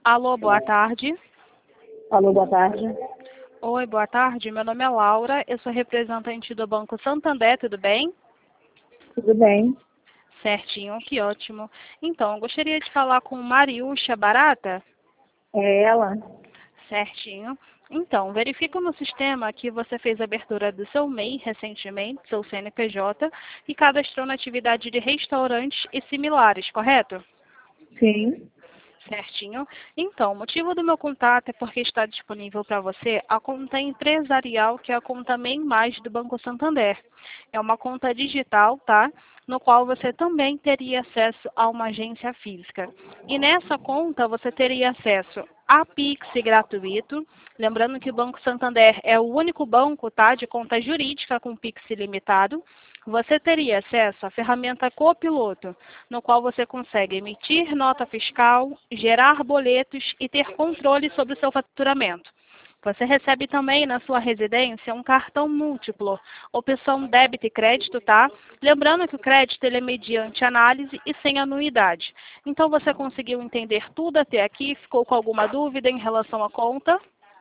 Alô, boa tarde. Alô, boa tarde. Oi, boa tarde. Meu nome é Laura, eu sou representante do Banco Santander, tudo bem? Tudo bem? Certinho, que ótimo. Então, eu gostaria de falar com Mariúcha Barata. É ela? Certinho. Então, verifico no sistema que você fez a abertura do seu MEI recentemente, seu CNPJ, e cadastrou na atividade de restaurantes e similares, correto? Sim. Certinho. Então, o motivo do meu contato é porque está disponível para você a conta empresarial, que é a conta MEI Mais do Banco Santander. É uma conta digital, tá? No qual você também teria acesso a uma agência física. E nessa conta você teria acesso a Pix gratuito. Lembrando que o Banco Santander é o único banco, tá, de conta jurídica com Pix ilimitado. Você teria acesso à ferramenta Copiloto, no qual você consegue emitir nota fiscal, gerar boletos e ter controle sobre o seu faturamento. Você recebe também na sua residência um cartão múltiplo, opção débito e crédito, tá? Lembrando que o crédito ele é mediante análise e sem anuidade. Então você conseguiu entender tudo até aqui? Ficou com alguma dúvida em relação à conta?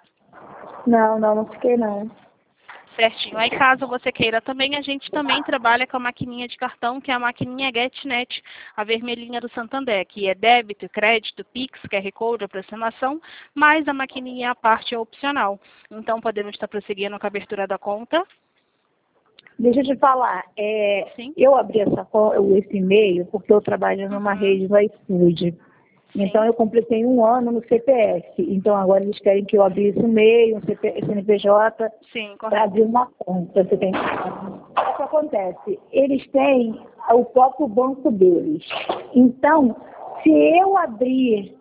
Não fiquei não. Certinho. Aí caso você queira também, a gente também trabalha com a maquininha de cartão, que é a maquininha GetNet, a vermelhinha do Santander, que é débito, crédito, Pix, QR Code, aproximação, mas a maquininha à parte é opcional. Então podemos estar prosseguindo com a abertura da conta. Deixa eu te falar, Sim. eu abri esse e-mail porque eu trabalho numa rede do iFood. Então, eu completei 1 ano no CPF. Então, agora eles querem que eu abrisse um MEI, um CNPJ, Sim, para correto. abrir uma conta. Você tem... O que acontece? Eles têm o próprio banco deles. Então, se eu abrir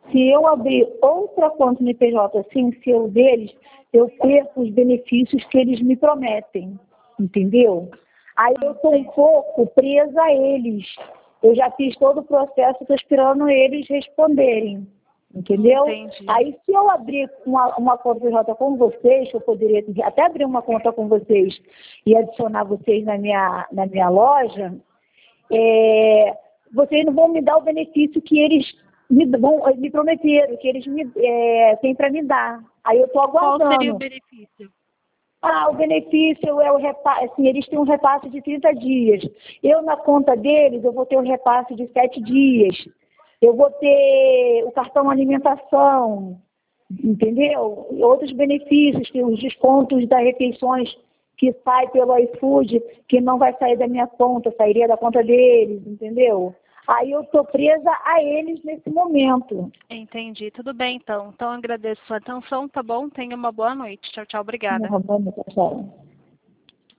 outra conta no IPJ sem ser o deles, eu perco os benefícios que eles me prometem. Entendeu? Aí eu estou um pouco presa a eles. Eu já fiz todo o processo, estou esperando eles responderem. Entendeu? Entendi. Aí se eu abrir uma conta PJ com vocês, eu poderia até abrir uma conta com vocês e adicionar vocês na minha loja, vocês não vão me dar o benefício que eles me prometeram, que eles têm para me dar. Aí eu estou aguardando. Qual seria o benefício? O benefício é o repasse, assim, eles têm um repasse de 30 dias. Eu, na conta deles, eu vou ter um repasse de 7 dias. Eu vou ter o cartão alimentação, entendeu? E outros benefícios, tem os descontos das refeições que sai pelo iFood, que não vai sair da minha conta, sairia da conta deles, entendeu? Aí eu estou presa a eles nesse momento. Entendi. Tudo bem, então. Então, eu agradeço a sua atenção, tá bom? Tenha uma boa noite. Tchau, tchau. Obrigada. Tá bom, pessoal.